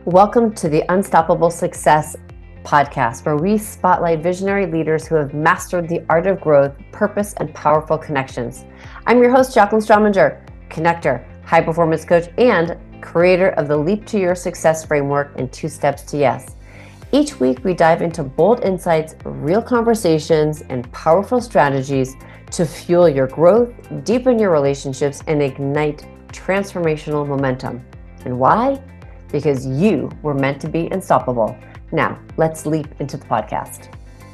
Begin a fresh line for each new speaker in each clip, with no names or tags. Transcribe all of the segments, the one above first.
Welcome to the Unstoppable Success podcast, where we spotlight visionary leaders who have mastered the art of growth, purpose, and powerful connections. I'm your host, Jacqueline Strominger, connector, high performance coach, and creator of the Leap to Your Success framework and 2 Steps to Yes. Each week, we dive into bold insights, real conversations, and powerful strategies to fuel your growth, deepen your relationships, and ignite transformational momentum. And why? Because you were meant to be unstoppable. Now, let's leap into the podcast.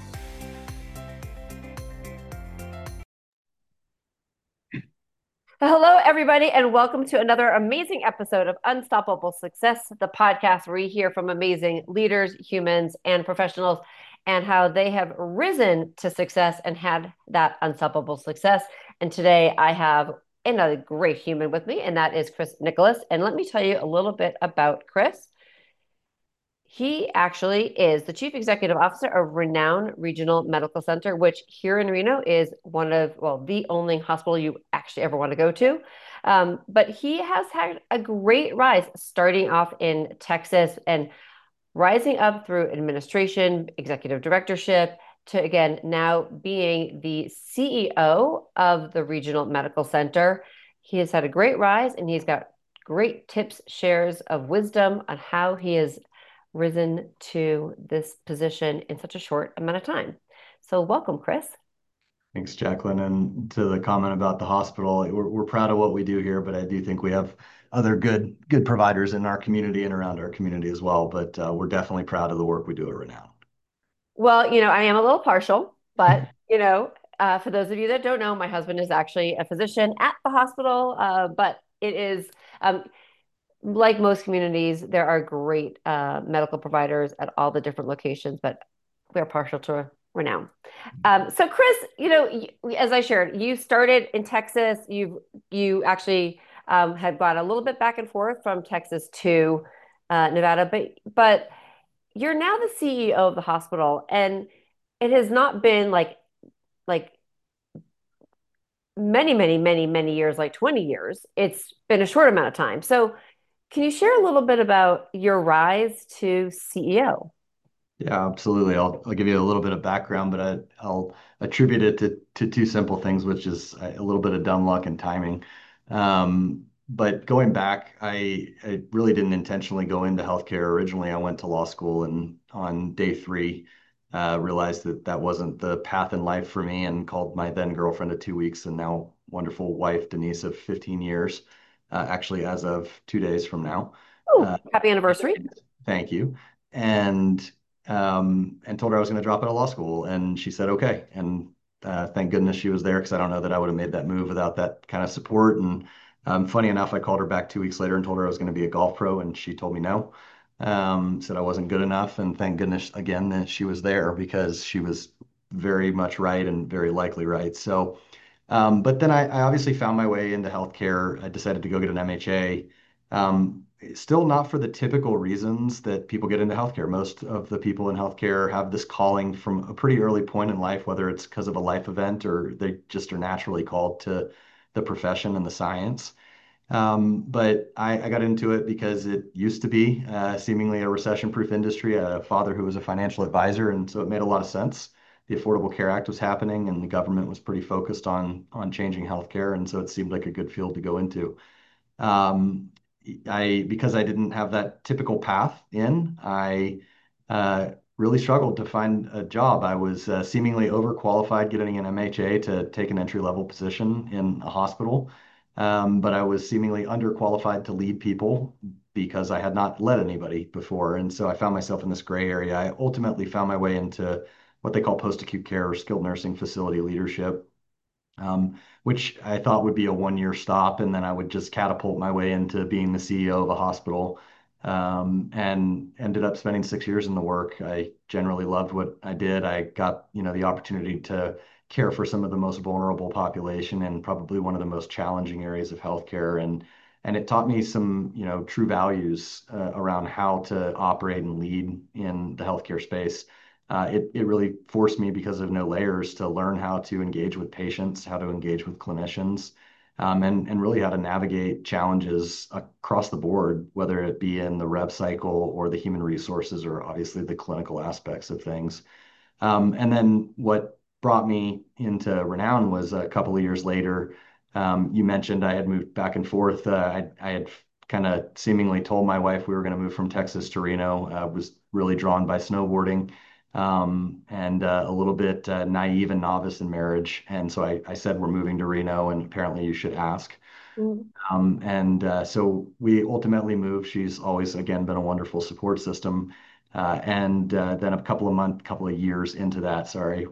Hello, everybody, and welcome to another amazing episode of Unstoppable Success, the podcast where we hear from amazing leaders, humans, and professionals and how they have risen to success and had that unstoppable success. And today I have another great human with me, and that is Chris Nicholas. And let me tell you a little bit about Chris. He actually is the Chief Executive Officer of Renown Regional Medical Center, which here in Reno is one of, the only hospital you actually ever want to go to. But he has had a great rise starting off in Texas and rising up through administration, executive directorship, to again, now being the CEO of the Regional Medical Center. He has had a great rise and he's got great tips, shares of wisdom on how he has risen to this position in such a short amount of time. So welcome, Chris.
Thanks, Jacqueline. And to the comment about the hospital, we're proud of what we do here, but I do think we have other good providers in our community and around our community as well. But we're definitely proud of the work we do at Renown.
Well, I am a little partial, but for those of you that don't know, my husband is actually a physician at the hospital. But it is like most communities, there are great medical providers at all the different locations, but we're partial to Renown. So, Chris, as I shared, you started in Texas. You actually had gone a little bit back and forth from Texas to Nevada, but you're now the CEO of the hospital, and it has not been like many years, like 20 years. It's been a short amount of time. So can you share a little bit about your rise to CEO?
Yeah, absolutely. I'll give you a little bit of background, but I'll attribute it to two simple things, which is a little bit of dumb luck and timing. But going back, I really didn't intentionally go into healthcare. Originally, I went to law school and on day three, realized that that wasn't the path in life for me and called my then girlfriend of 2 weeks and now wonderful wife, Denise, of 15 years, actually as of 2 days from now.
Oh,
Uh,
happy anniversary.
Thank you. And and told her I was going to drop out of law school, and she said okay. And thank goodness she was there because I don't know that I would have made that move without that kind of support. And funny enough, I called her back 2 weeks later and told her I was going to be a golf pro, and she told me no. Said I wasn't good enough, and thank goodness again that she was there because she was very much right and very likely right. So, but then I obviously found my way into healthcare. I decided to go get an MHA. Still not for the typical reasons that people get into healthcare. Most of the people in healthcare have this calling from a pretty early point in life, whether it's because of a life event or they just are naturally called to the profession and the science. But I got into it because it used to be seemingly a recession-proof industry. I had a father who was a financial advisor, and so it made a lot of sense. The Affordable Care Act was happening, and the government was pretty focused on changing healthcare, and so it seemed like a good field to go into. Um, because I didn't have that typical path in, I really struggled to find a job. I was seemingly overqualified getting an MHA to take an entry-level position in a hospital, but I was seemingly underqualified to lead people because I had not led anybody before. And so I found myself in this gray area. I ultimately found my way into what they call post-acute care or skilled nursing facility leadership, which I thought would be a 1 year stop, and then I would just catapult my way into being the CEO of a hospital. And ended up spending 6 years in the work. I generally loved what I did. I got, the opportunity to care for some of the most vulnerable population and probably one of the most challenging areas of healthcare. And it taught me some, true values around how to operate and lead in the healthcare space. It really forced me because of no layers to learn how to engage with patients, how to engage with clinicians, and really how to navigate challenges across the board, whether it be in the rev cycle or the human resources or obviously the clinical aspects of things. And then what brought me into Renown was a couple of years later. You mentioned I had moved back and forth. I had kind of seemingly told my wife we were going to move from Texas to Reno. Was really drawn by snowboarding, and a little bit naive and novice in marriage. And so I said, we're moving to Reno, and apparently you should ask.
Mhm.
And so we ultimately moved. She's always, again, been a wonderful support system. And then a couple of years into that, sorry,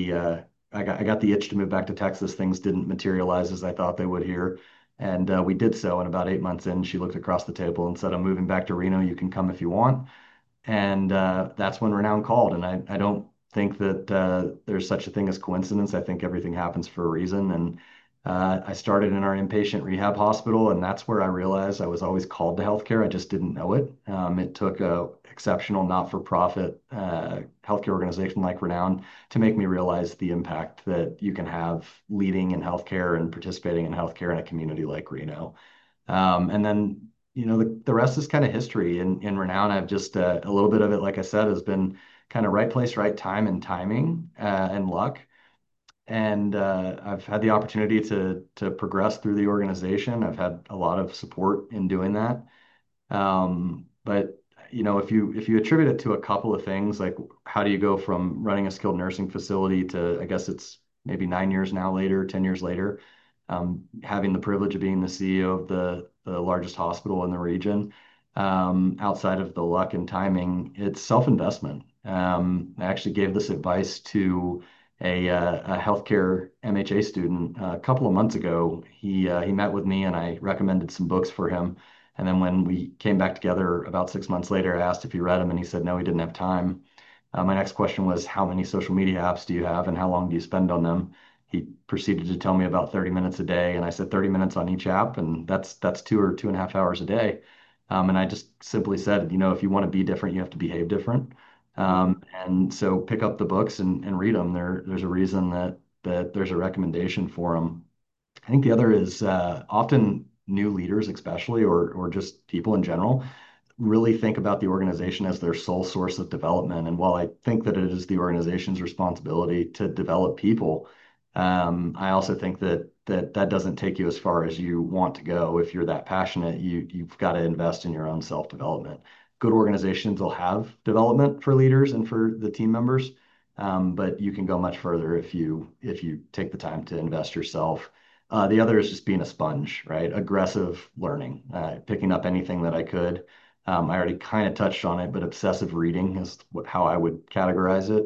I got the itch to move back to Texas. Things didn't materialize as I thought they would here. And we did so. And about 8 months in, she looked across the table and said, I'm moving back to Reno. You can come if you want. And that's when Renown called. And I don't think that there's such a thing as coincidence. I think everything happens for a reason. And I started in our inpatient rehab hospital, and that's where I realized I was always called to healthcare. I just didn't know it. It took a exceptional not-for-profit healthcare organization like Renown to make me realize the impact that you can have leading in healthcare and participating in healthcare in a community like Reno. And then, the rest is kind of history. In Renown, I've just a little bit of it, like I said, has been kind of right place, right time, and timing and luck. And I've had the opportunity to progress through the organization. I've had a lot of support in doing that. But if you attribute it to a couple of things, like how do you go from running a skilled nursing facility to, I guess it's maybe 9 years now later, 10 years later, having the privilege of being the CEO of the largest hospital in the region, outside of the luck and timing, it's self-investment. I actually gave this advice to a healthcare MHA student a couple of months ago. He met with me and I recommended some books for him. And then when we came back together about 6 months later, I asked if he read them, and he said no, he didn't have time. My next question was, how many social media apps do you have, and how long do you spend on them? He proceeded to tell me about 30 minutes a day, and I said 30 minutes on each app, and that's 2 or 2.5 hours a day. And I just simply said, if you want to be different, you have to behave different. And so pick up the books and read them. There's a reason that there's a recommendation for them. I think the other is often new leaders, especially, or just people in general, really think about the organization as their sole source of development. And while I think that it is the organization's responsibility to develop people, I also think that doesn't take you as far as you want to go. If you're that passionate, you've got to invest in your own self-development. Good organizations will have development for leaders and for the team members, but you can go much further if you take the time to invest yourself. The other is just being a sponge, right? Aggressive learning, picking up anything that I could. I already kind of touched on it, but obsessive reading is how I would categorize it.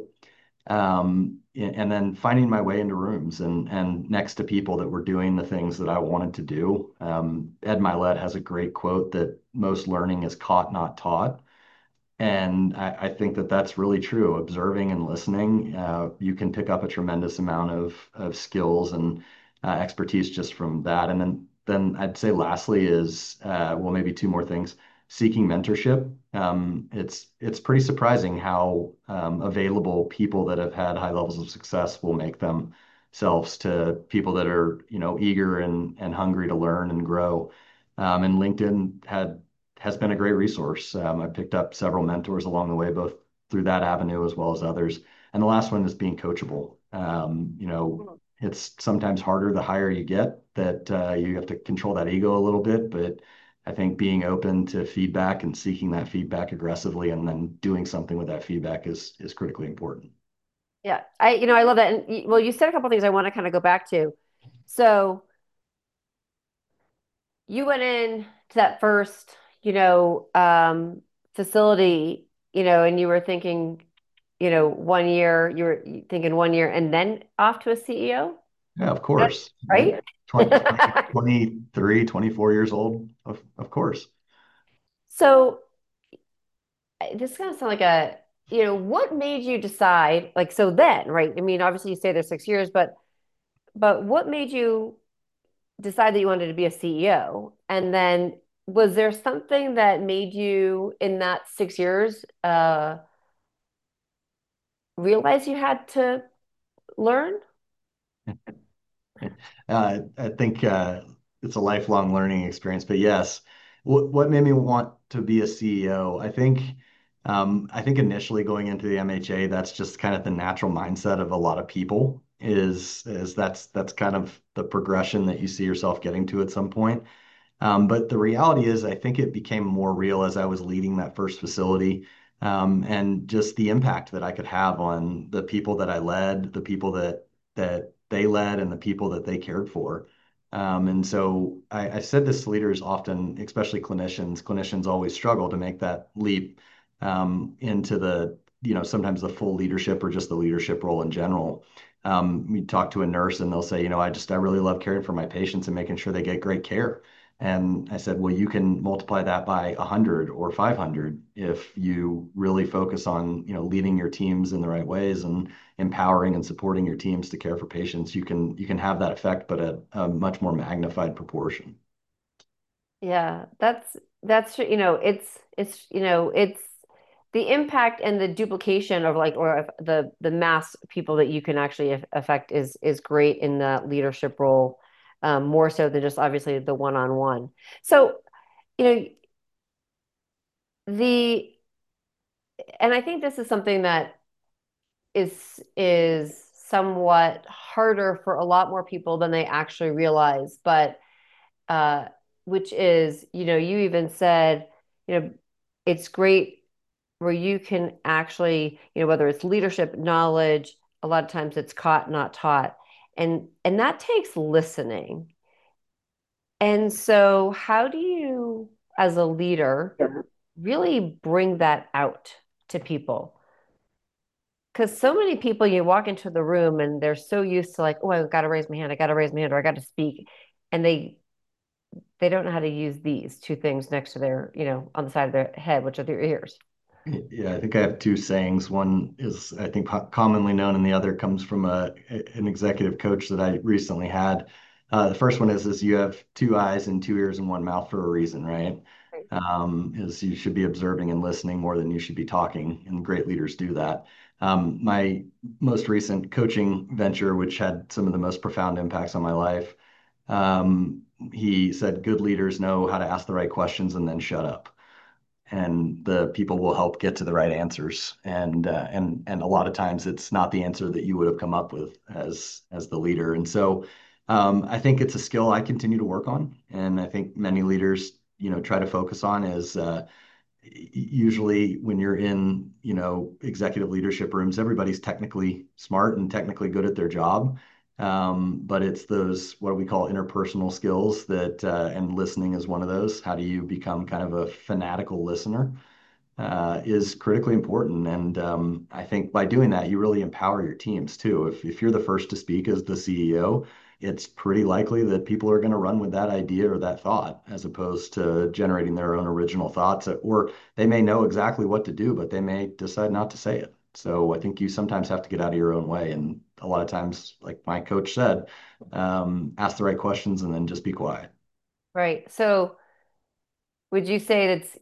And then finding my way into rooms and next to people that were doing the things that I wanted to do. Ed Milet has a great quote that most learning is caught, not taught. And I think that that's really true. Observing and listening, you can pick up a tremendous amount of skills and expertise just from that. And then I'd say lastly is, well, maybe two more things. Seeking mentorship. It's pretty surprising how available people that have had high levels of success will make themselves to people that are, eager and hungry to learn and grow. And LinkedIn has been a great resource. I picked up several mentors along the way, both through that avenue as well as others. And the last one is being coachable. It's sometimes harder the higher you get that you have to control that ego a little bit, but I think being open to feedback and seeking that feedback aggressively and then doing something with that feedback is critically important.
Yeah, I love that. And well, you said a couple things I want to kind of go back to. So you went in to that first, facility, and you were thinking, 1 year, you were thinking 1 year and then off to a CEO,
Yeah, of course.
right?
23, 24 years old, of course.
So this kind of sound like what made you decide, like, so then, right? I mean, obviously you stay there 6 years, but what made you decide that you wanted to be a CEO? And then was there something that made you in that 6 years realize you had to learn?
I think it's a lifelong learning experience. But yes, what made me want to be a CEO? I think initially going into the MHA, that's just kind of the natural mindset of a lot of people. Is that's kind of the progression that you see yourself getting to at some point. But the reality is, I think it became more real as I was leading that first facility, and just the impact that I could have on the people that I led, the people that they led, and the people that they cared for. And so I said this to leaders often, especially clinicians. Clinicians always struggle to make that leap into sometimes the full leadership or just the leadership role in general. We talk to a nurse and they'll say, I really love caring for my patients and making sure they get great care. And I said, well, you can multiply that by 100 or 500 if you really focus on, leading your teams in the right ways and empowering and supporting your teams to care for patients. You can have that effect, but at a much more magnified proportion.
Yeah, that's it's the impact and the duplication of like or if the mass people that you can actually affect is great in the leadership role, more so than just obviously the one-on-one. So, you know, the and I think this is something that is somewhat harder for a lot more people than they actually realize, but uh, which is, you even said, you know, it's great where you can actually, whether it's leadership knowledge, a lot of times it's caught, not taught. And that takes listening. And so how do you, as a leader, really bring that out to people? Because so many people, you walk into the room and they're so used to like, oh, I've got to raise my hand, I got to raise my hand, or I got to speak. And they don't know how to use these two things next to their, on the side of their head, which are their ears.
Yeah, I think I have two sayings. One is, I think, commonly known, and the other comes from an executive coach that I recently had. The first one is you have two eyes and two ears and one mouth for a reason, right?
Right.
Is you should be observing and listening more than you should be talking, and great leaders do that. My most recent coaching venture, which had some of the most profound impacts on my life, he said, good leaders know how to ask the right questions and then shut up, and the people will help get to the right answers. And a lot of times it's not the answer that you would have come up with as the leader. And so I think it's a skill I continue to work on, and I think many leaders, try to focus on is usually when you're in, executive leadership rooms, everybody's technically smart and technically good at their job. But it's those, what we call interpersonal skills and listening is one of those. How do you become kind of a fanatical listener? Is critically important. And I think by doing that, you really empower your teams too. If you're the first to speak as the CEO, it's pretty likely that people are going to run with that idea or that thought as opposed to generating their own original thoughts, or they may know exactly what to do, but they may decide not to say it. So I think you sometimes have to get out of your own way. And a lot of times, like my coach said, ask the right questions and then just be quiet.
Right. So would you say that's,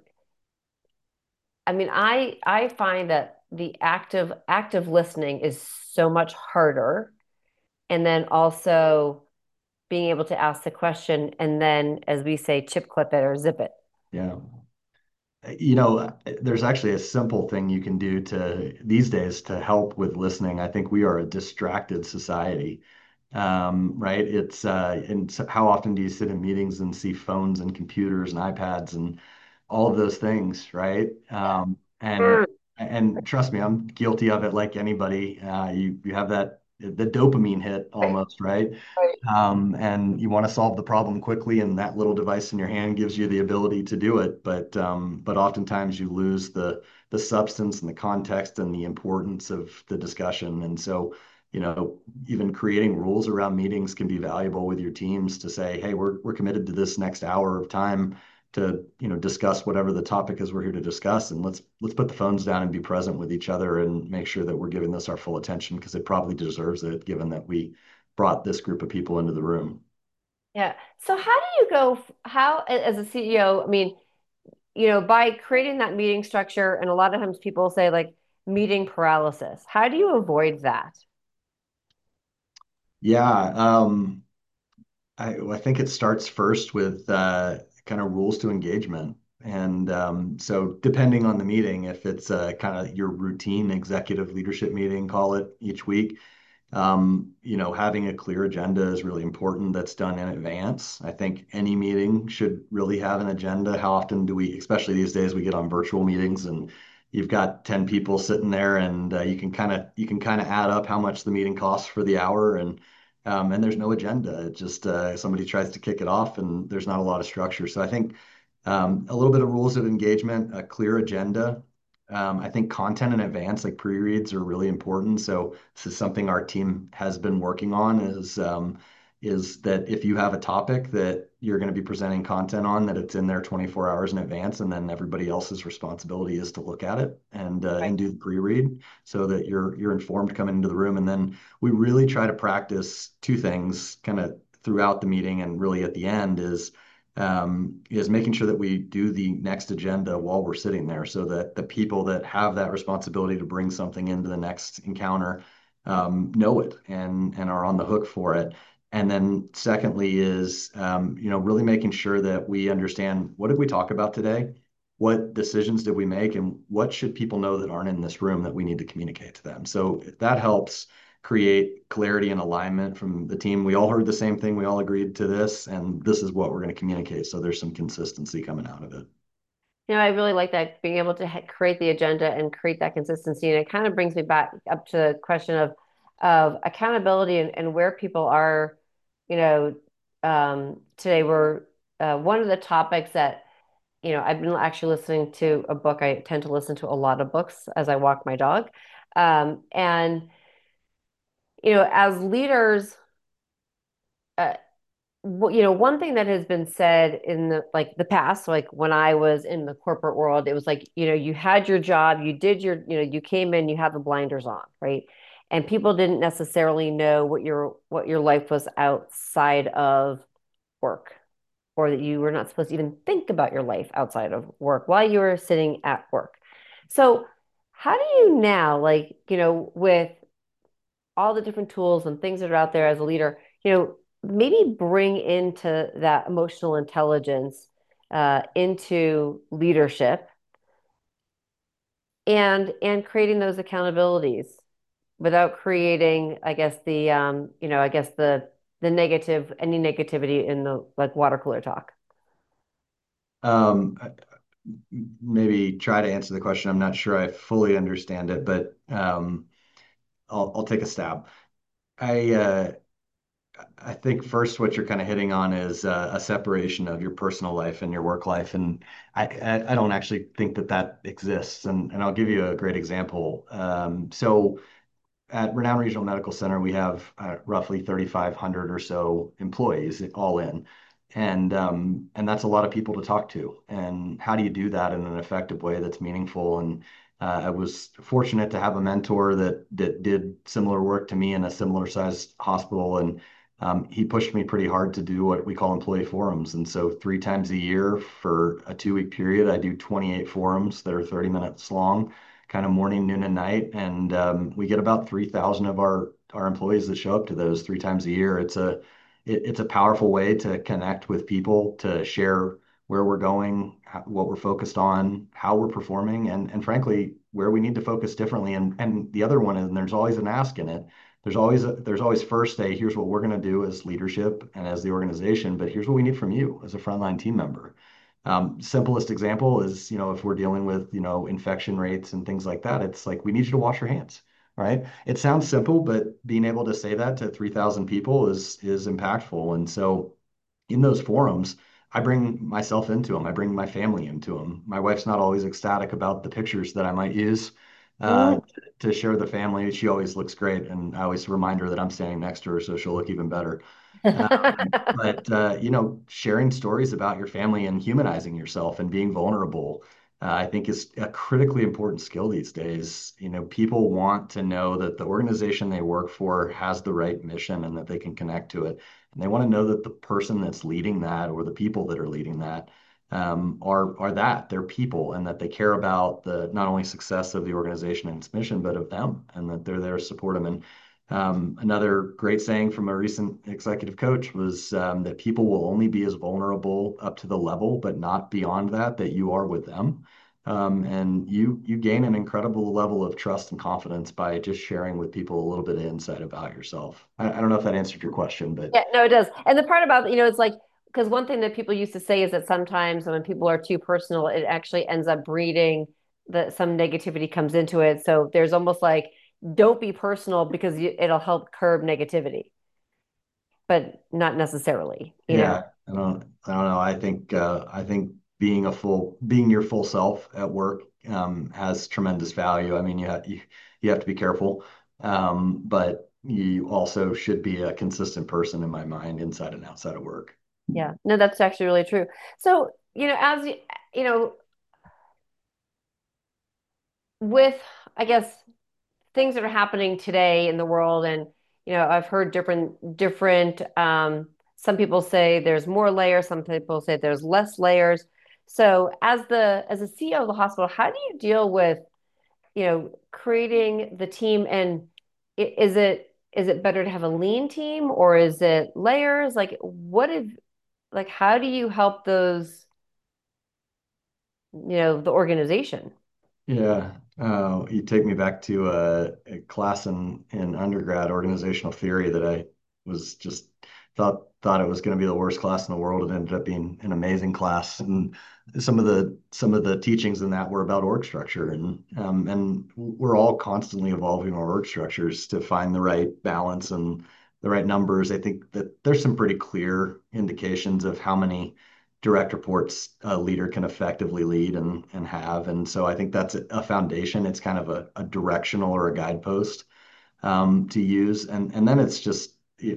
I mean, I find that the active listening is so much harder. And then also being able to ask the question and then, as we say, chip clip it or zip it.
Yeah. There's actually a simple thing you can do to these days to help with listening. I think we are a distracted society, right? And so how often do you sit in meetings and see phones and computers and iPads and all of those things, right? And
Mm.
and trust me, I'm guilty of it like anybody. You have the dopamine hit
Right,
almost, right?
right.
And you want to solve the problem quickly, and that little device in your hand gives you the ability to do it. But oftentimes you lose the substance and the context and the importance of the discussion. And so, even creating rules around meetings can be valuable with your teams to say, hey, we're committed to this next hour of time to, discuss whatever the topic is we're here to discuss, and let's put the phones down and be present with each other and make sure that we're giving this our full attention because it probably deserves it, given that we brought this group of people into the room.
Yeah. So how do you go, how, as a CEO, I mean, by creating that meeting structure, and a lot of times people say like meeting paralysis, how do you avoid that?
Yeah, I think it starts first with kind of rules to engagement. And so, depending on the meeting, if it's kind of your routine executive leadership meeting, call it each week, having a clear agenda is really important that's done in advance. I think any meeting should really have an agenda. How often do we, especially these days, we get on virtual meetings and you've got 10 people sitting there and you can kind of add up how much the meeting costs for the hour and there's no agenda. It just somebody tries to kick it off and there's not a lot of structure. So I think a little bit of rules of engagement, a clear agenda. I think content in advance, like pre-reads, are really important. So this is something our team has been working on is that if you have a topic that you're going to be presenting content on, that it's in there 24 hours in advance, and then everybody else's responsibility is to look at it
Right.
and do the pre-read so that you're informed coming into the room. And then we really try to practice two things kind of throughout the meeting and really at the end is making sure that we do the next agenda while we're sitting there so that the people that have that responsibility to bring something into the next encounter know it and are on the hook for it. And then secondly is, really making sure that we understand what did we talk about today? What decisions did we make? And what should people know that aren't in this room that we need to communicate to them? So that helps create clarity and alignment from the team. We all heard the same thing. We all agreed to this, and this is what we're going to communicate. So there's some consistency coming out of it.
I really like that being able to create the agenda and create that consistency. And it kind of brings me back up to the question of accountability and where people are, you know, today. We're one of the topics that, I've been actually listening to a book. I tend to listen to a lot of books as I walk my dog. And, as leaders, uh, one thing that has been said in the past, like when I was in the corporate world, it was like, you had your job, you did you came in, you had the blinders on, right? And people didn't necessarily know what your life was outside of work, or that you were not supposed to even think about your life outside of work while you were sitting at work. So, how do you now, like, with all the different tools and things that are out there as a leader, maybe bring into that emotional intelligence into leadership and creating those accountabilities without creating, I guess, the negative, any negativity in the like water cooler talk.
Um, Maybe try to answer the question. I'm not sure I fully understand it, but I'll take a stab. I uh, I think first what you're kind of hitting on is a separation of your personal life and your work life, and I don't actually think that that exists. And I'll give you a great example. So at Renown Regional Medical Center, we have roughly 3,500 or so employees all in. And that's a lot of people to talk to. And how do you do that in an effective way that's meaningful? And I was fortunate to have a mentor that did similar work to me in a similar sized hospital. And he pushed me pretty hard to do what we call employee forums. And so 3 times a year for a 2 week period, I do 28 forums that are 30 minutes long, kind of morning, noon, and night. And we get about 3,000 of our employees that show up to those 3 times a year. It's a powerful way to connect with people, to share where we're going, what we're focused on, how we're performing, and frankly, where we need to focus differently. And the other one is, and there's always an ask in it. There's always first a here's what we're going to do as leadership and as the organization, but here's what we need from you as a frontline team member. Simplest example is, if we're dealing with, infection rates and things like that, it's like we need you to wash your hands, right? It sounds simple, but being able to say that to 3,000 people is impactful. And so in those forums, I bring myself into them. I bring my family into them. My wife's not always ecstatic about the pictures that I might use
Mm.
to share the family. She always looks great, and I always remind her that I'm standing next to her, so she'll look even better. But sharing stories about your family and humanizing yourself and being vulnerable, I think is a critically important skill these days. People want to know that the organization they work for has the right mission and that they can connect to it. And they want to know that the person that's leading that or the people that are leading that they're people and that they care about the not only success of the organization and its mission, but of them and that they're there to support them. And Another great saying from a recent executive coach was that people will only be as vulnerable up to the level, but not beyond that, that you are with them. And you gain an incredible level of trust and confidence by just sharing with people a little bit of insight about yourself. I don't know if that answered your question, but
Yeah, no, it does. And the part about, it's like, because one thing that people used to say is that sometimes when people are too personal, it actually ends up breeding that some negativity comes into it. So there's almost like, don't be personal because it'll help curb negativity, but not necessarily.
yeah, I don't know. I think being your full self at work has tremendous value. I mean, you have to be careful, but you also should be a consistent person in my mind, inside and outside of work.
Yeah, no, that's actually really true. So, as you know, with, I guess, things that are happening today in the world, and I've heard different some people say there's more layers, some people say there's less layers. So as a CEO of the hospital, how do you deal with creating the team, and is it better to have a lean team, or is it layers? Like, how do you help those, the organization?
Yeah, you take me back to a class in undergrad, organizational theory, that I was just thought it was going to be the worst class in the world. It ended up being an amazing class, and some of the teachings in that were about org structure, and we're all constantly evolving our org structures to find the right balance and the right numbers. I think that there's some pretty clear indications of how many direct reports a leader can effectively lead and have. And so I think that's a foundation. It's kind of a directional or a guidepost to use. And then it's just,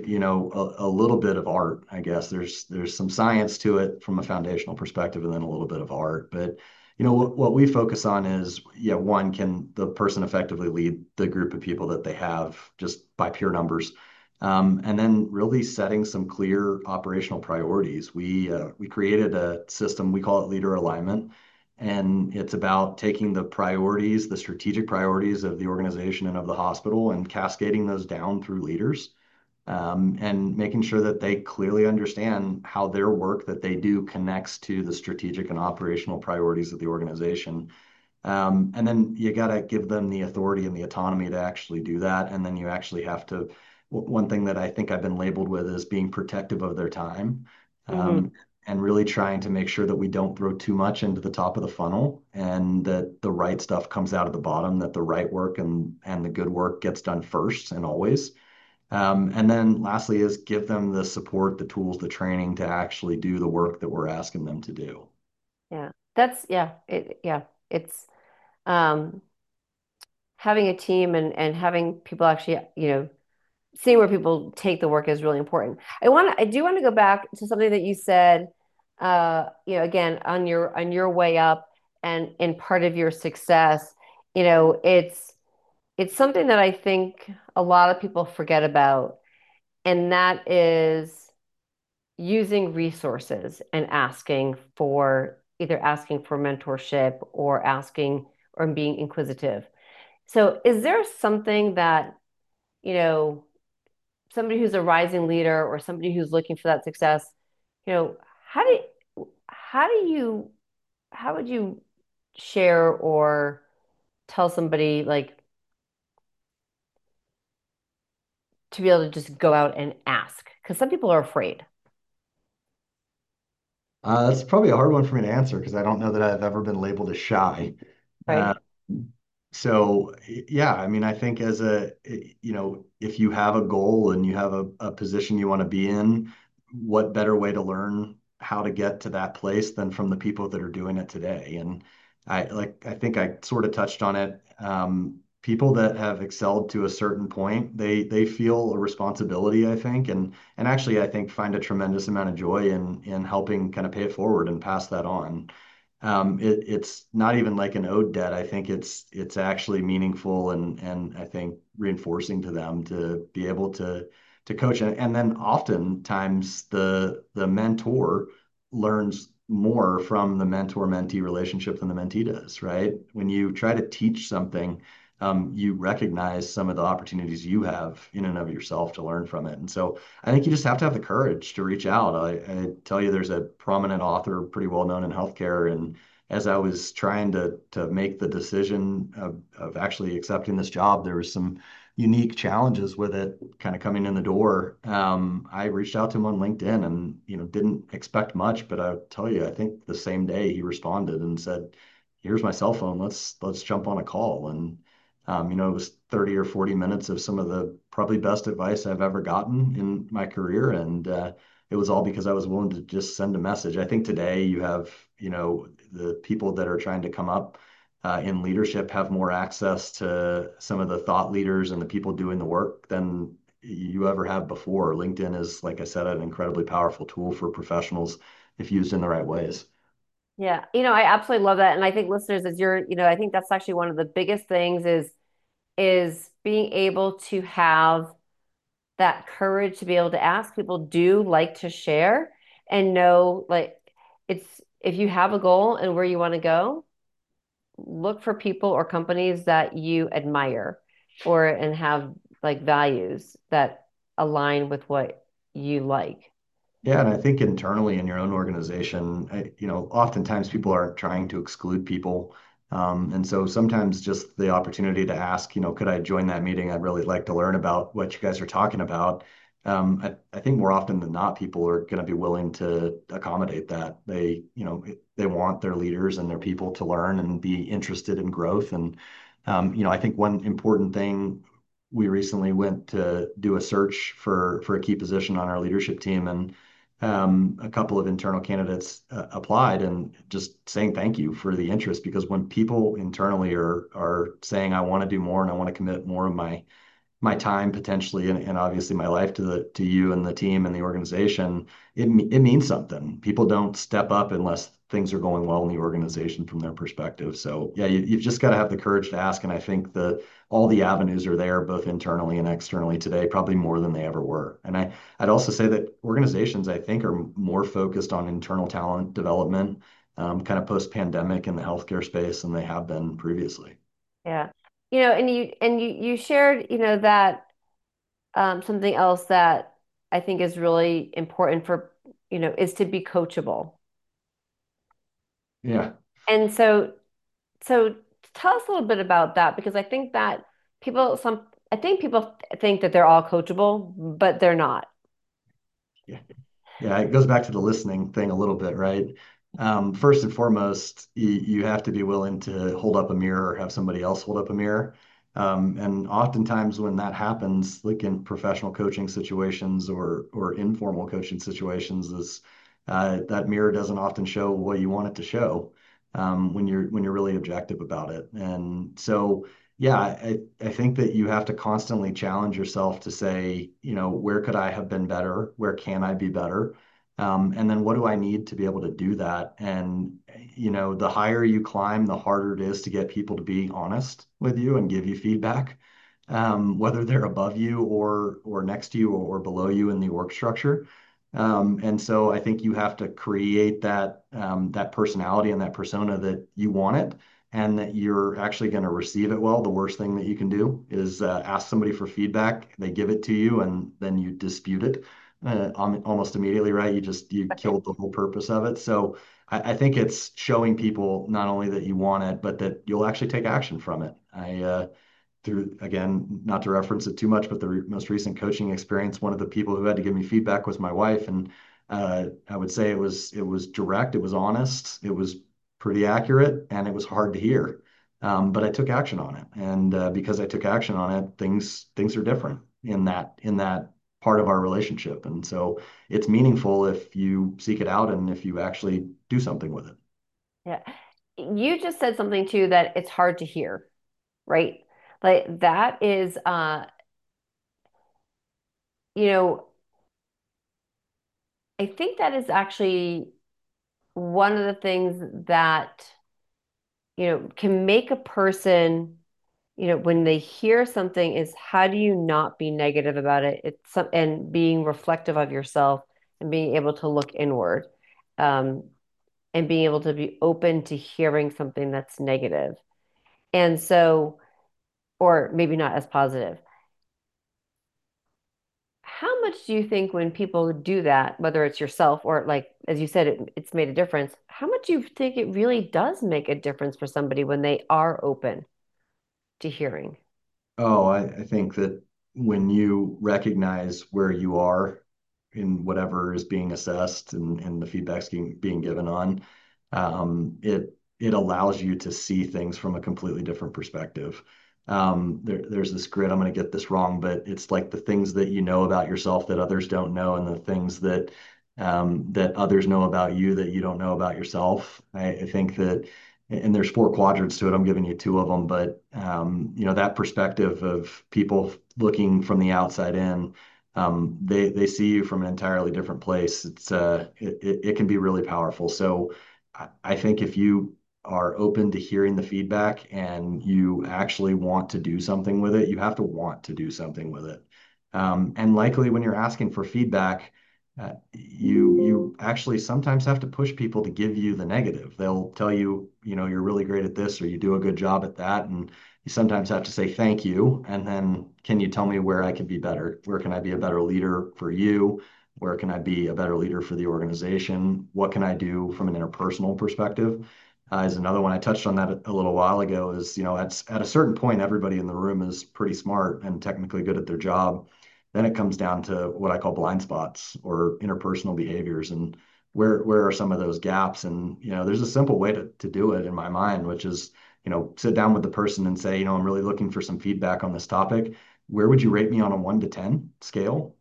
a little bit of art, I guess. There's some science to it from a foundational perspective, and then a little bit of art. But what we focus on is, yeah, one, can the person effectively lead the group of people that they have just by pure numbers? And then really setting some clear operational priorities. We created a system, we call it leader alignment, and it's about taking the priorities, the strategic priorities of the organization and of the hospital, and cascading those down through leaders, and making sure that they clearly understand how their work that they do connects to the strategic and operational priorities of the organization. And then you got to give them the authority and the autonomy to actually do that. And then you actually have to, one thing that I think I've been labeled with is being protective of their time,
Hmm.
and really trying to make sure that we don't throw too much into the top of the funnel, and that the right stuff comes out of the bottom, that the right work and the good work gets done first and always. And then lastly is give them the support, the tools, the training to actually do the work that we're asking them to do.
Yeah, that's yeah, it's um having a team and having people actually, seeing where people take the work is really important. I do want to go back to something that you said, again, on your way up and in part of your success. It's something that I think a lot of people forget about, and that is using resources and asking for mentorship, or asking or being inquisitive. So is there something that, you know, somebody who's a rising leader or somebody who's looking for that success, you know, how do how do you how would you share or tell somebody, like, to be able to just go out and ask? Because some people are afraid,
That's probably a hard one for me to answer because I don't know that I've ever been labeled as shy. Uh,
right?
so yeah, I mean, I think if you have a goal and you have a position you want to be in, what better way to learn how to get to that place than from the people that are doing it today? And I think I sort of touched on it. People that have excelled to a certain point, they feel a responsibility, I think, and actually, I think find a tremendous amount of joy in helping kind of pay it forward and pass that on. It's not even like an ode debt. I think it's actually meaningful, and I think reinforcing to them to be able to coach. And then oftentimes the mentor learns more from the mentor-mentee relationship than the mentee does, right? When you try to teach something, you recognize some of the opportunities you have in and of yourself to learn from it. And so I think you just have to have the courage to reach out. I tell you, there's a prominent author, pretty well known in healthcare, and as I was trying to make the decision of actually accepting this job, there was some unique challenges with it kind of coming in the door. I reached out to him on LinkedIn and, didn't expect much, but I'll tell you, I think the same day he responded and said, "Here's my cell phone. Let's jump on a call." And it was 30 or 40 minutes of some of the probably best advice I've ever gotten in my career. And it was all because I was willing to just send a message. I think today you have, the people that are trying to come up in leadership have more access to some of the thought leaders and the people doing the work than you ever have before. LinkedIn is, like I said, an incredibly powerful tool for professionals if used in the right ways.
Yeah. I absolutely love that. And I think listeners, as I think that's actually one of the biggest things is being able to have that courage to be able to ask. People do like to share and know, like, it's if you have a goal and where you want to go, look for people or companies that you admire or and have like values that align with what you like.
Yeah, and I think internally in your own organization, oftentimes people are trying to exclude people. And so sometimes just the opportunity to ask, could I join that meeting? I'd really like to learn about what you guys are talking about. I think more often than not, people are going to be willing to accommodate that. They want their leaders and their people to learn and be interested in growth. And, I think one important thing, we recently went to do a search for a key position on our leadership team, and a couple of internal candidates applied, and just saying thank you for the interest, because when people internally are saying, I want to do more and I want to commit more of my time potentially, and obviously my life to you and the team and the organization, it means something. People don't step up unless things are going well in the organization from their perspective. So yeah, you've just got to have the courage to ask. And I think all the avenues are there, both internally and externally today, probably more than they ever were. And I'd also say that organizations, I think, are more focused on internal talent development, kind of post-pandemic in the healthcare space than they have been previously.
Yeah. And you shared, that something else that I think is really important for, is to be coachable.
Yeah.
And so tell us a little bit about that because I think that I think people think that they're all coachable, but they're not.
Yeah. Yeah, it goes back to the listening thing a little bit, right? First and foremost, you have to be willing to hold up a mirror or have somebody else hold up a mirror. And oftentimes when that happens, like in professional coaching situations or informal coaching situations, is that mirror doesn't often show what you want it to show when you're really objective about it. And so yeah, I think that you have to constantly challenge yourself to say, where could I have been better? Where can I be better? And then what do I need to be able to do that? And, the higher you climb, the harder it is to get people to be honest with you and give you feedback, whether they're above you or next to you or below you in the org structure. And so I think you have to create that personality and that persona that you want it, and that you're actually going to receive it well. The worst thing that you can do is ask somebody for feedback. They give it to you, and then you dispute it almost immediately, right? You
Right.
killed the whole purpose of it. So I think it's showing people not only that you want it, but that you'll actually take action from it. Through, again, not to reference it too much, but the most recent coaching experience, one of the people who had to give me feedback was my wife, and I would say it was direct, it was honest, it was pretty accurate, and it was hard to hear. But I took action on it, and because I took action on it, things are different in that part of our relationship, and so it's meaningful if you seek it out and if you actually do something with it.
Yeah. You just said something too that it's hard to hear, right? Like that is you know, I think that is actually one of the things that, can make a person, when they hear something is how do you not be negative about it? And being reflective of yourself and being able to look inward, um, and being able to be open to hearing something that's negative. And so or maybe not as positive. How much do you think when people do that, whether it's yourself or like, as you said, it's made a difference, how much do you think it really does make a difference for somebody when they are open to hearing?
Oh, I think that when you recognize where you are in whatever is being assessed and the feedback's being given on, it allows you to see things from a completely different perspective. There's this grid, I'm going to get this wrong, but it's like the things that you know about yourself that others don't know, and the things that others know about you that you don't know about yourself. I think that and there's four quadrants to it. I'm giving you two of them, but that perspective of people looking from the outside in, they see you from an entirely different place. It can be really powerful. So I think if you are open to hearing the feedback and you actually want to do something with it, you have to want to do something with it. And likely when you're asking for feedback, you actually sometimes have to push people to give you the negative. They'll tell you, you're really great at this or you do a good job at that, and you sometimes have to say thank you. And then, can you tell me where I can be better? Where can I be a better leader for you? Where can I be a better leader for the organization? What can I do from an interpersonal perspective? Is another one. I touched on that a little while ago. Is at a certain point, everybody in the room is pretty smart and technically good at their job. Then it comes down to what I call blind spots or interpersonal behaviors, and where are some of those gaps? And there's a simple way to do it in my mind, which is sit down with the person and say, I'm really looking for some feedback on this topic. Where would you rate me on a 1 to 10 scale?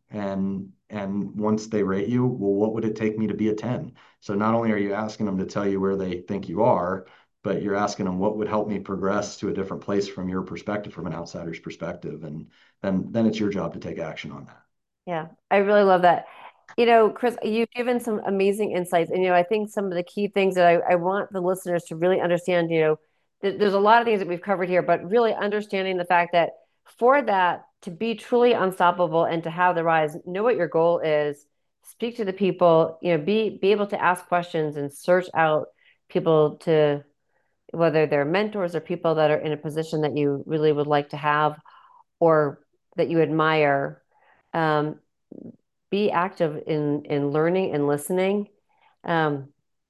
And once they rate you, well, what would it take me to be a 10? So not only are you asking them to tell you where they think you are, but you're asking them what would help me progress to a different place from your perspective, from an outsider's perspective. And then it's your job to take action on that.
Yeah, I really love that. Chris, you've given some amazing insights. And, I think some of the key things that I want the listeners to really understand, there's a lot of things that we've covered here, but really understanding the fact that for that to be truly unstoppable and to have the rise, know what your goal is, speak to the people, be able to ask questions and search out people to, whether they're mentors or people that are in a position that you really would like to have or that you admire. Um, be active in learning and listening, um,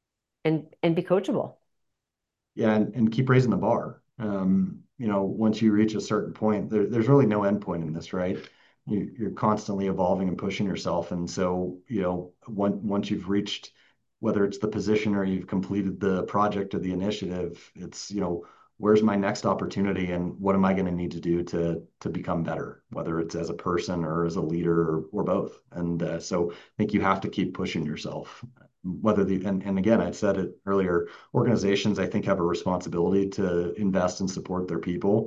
and be coachable.
Yeah, and keep raising the bar. Once you reach a certain point, there's really no end point in this, right? You're constantly evolving and pushing yourself. And so, once you've reached, whether it's the position or you've completed the project or the initiative, it's, where's my next opportunity and what am I going to need to do to become better, whether it's as a person or as a leader or both. And so I think you have to keep pushing yourself. And again, I said it earlier, organizations, I think, have a responsibility to invest and support their people.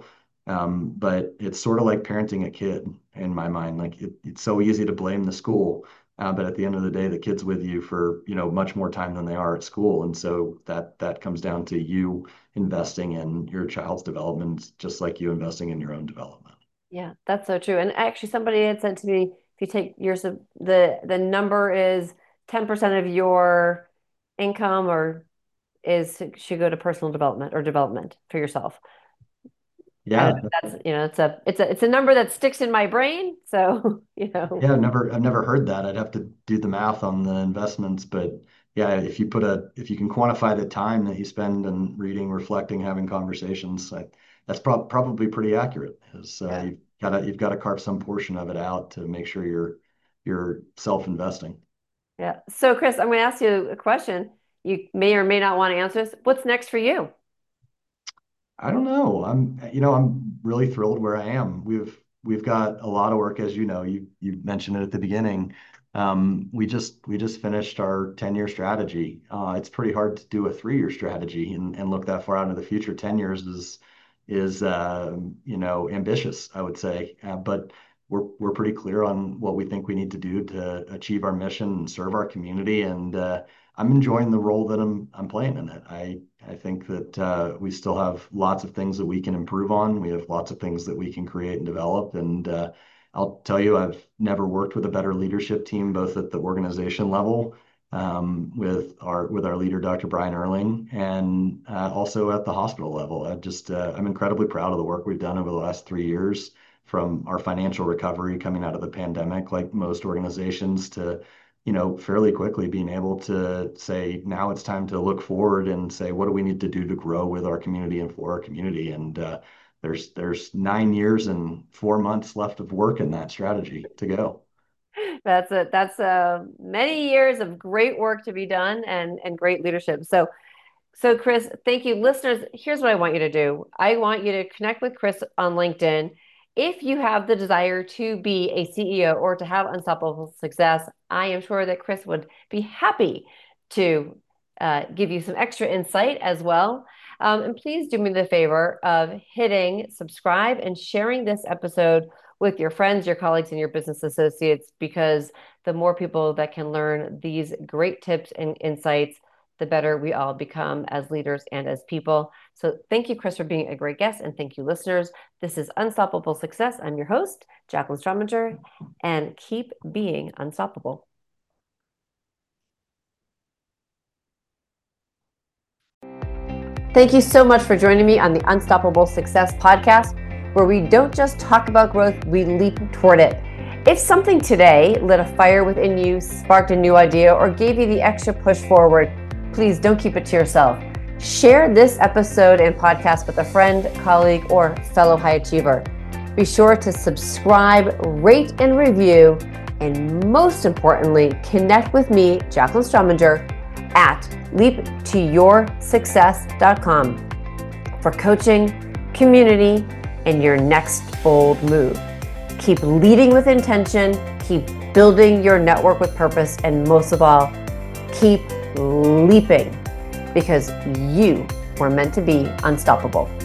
But it's sort of like parenting a kid in my mind. Like it's so easy to blame the school, but at the end of the day, the kid's with you for much more time than they are at school, and so that comes down to you investing in your child's development, just like you investing in your own development.
Yeah, that's so true. And actually, somebody had said to me, if you take yours, the number is 10% of your income, or should go to personal development or development for yourself. I don't
Yeah,
know. That's it's a number that sticks in my brain. So,
yeah, I've never heard that. I'd have to do the math on the investments, but yeah, if you can quantify the time that you spend in reading, reflecting, having conversations, that's probably pretty accurate. Is
yeah.
you've got to carve some portion of it out to make sure you're self-investing.
Yeah. So, Chris, I'm going to ask you a question. You may or may not want to answer this. What's next for you?
I don't know. I'm really thrilled where I am. We've got a lot of work, as you know. You mentioned it at the beginning. We just finished our 10-year strategy. It's pretty hard to do a 3-year strategy and look that far out into the future. 10 years is ambitious, I would say. But we're pretty clear on what we think we need to do to achieve our mission and serve our community. And I'm enjoying the role that I'm playing in it. I think that we still have lots of things that we can improve on. We have lots of things that we can create and develop. And I'll tell you, I've never worked with a better leadership team, both at the organization level, with our leader, Dr. Brian Erling, and also at the hospital level. I'm incredibly proud of the work we've done over the last 3 years, from our financial recovery coming out of the pandemic, like most organizations, to fairly quickly being able to say, now it's time to look forward and say, what do we need to do to grow with our community and for our community? And there's 9 years and 4 months left of work in that strategy to go.
That's many years of great work to be done and great leadership. So Chris, thank you. Listeners, here's what I want you to do. I want you to connect with Chris on LinkedIn. If you have the desire to be a CEO or to have unstoppable success, I am sure that Chris would be happy to give you some extra insight as well. And please do me the favor of hitting subscribe and sharing this episode with your friends, your colleagues, and your business associates, because the more people that can learn these great tips and insights, the better we all become as leaders and as people. So thank you, Chris, for being a great guest. And thank you, listeners. This is Unstoppable Success. I'm your host, Jacqueline Strominger, and keep being unstoppable. Thank you so much for joining me on the Unstoppable Success podcast, where we don't just talk about growth, we leap toward it. If something today lit a fire within you, sparked a new idea, or gave you the extra push forward, please don't keep it to yourself. Share this episode and podcast with a friend, colleague, or fellow high achiever. Be sure to subscribe, rate, and review, and most importantly, connect with me, Jacqueline Strominger, at leaptoyoursuccess.com for coaching, community, and your next bold move. Keep leading with intention, keep building your network with purpose, and most of all, keep leaping, because you were meant to be unstoppable.